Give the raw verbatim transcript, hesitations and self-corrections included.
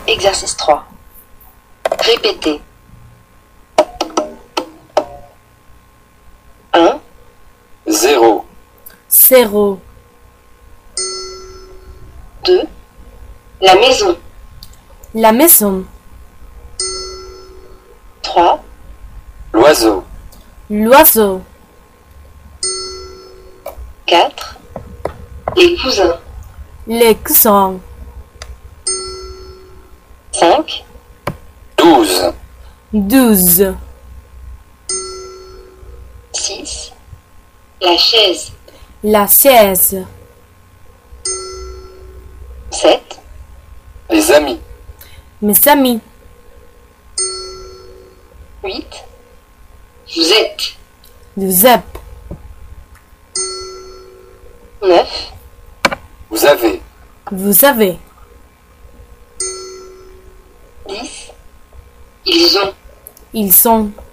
Exercice trois. Répétez. un, zéro, zéro, deux, la maison. la maison, trois, l'oiseau, l'oiseau, quatre, les cousins. les cousins, cinq, douze, douze, six, la chaise. la chaise, sept, les amis, mes amis, huit, vous êtes. vous êtes, neuf, vous avez, vous avez, dix, ils ont. ils sont.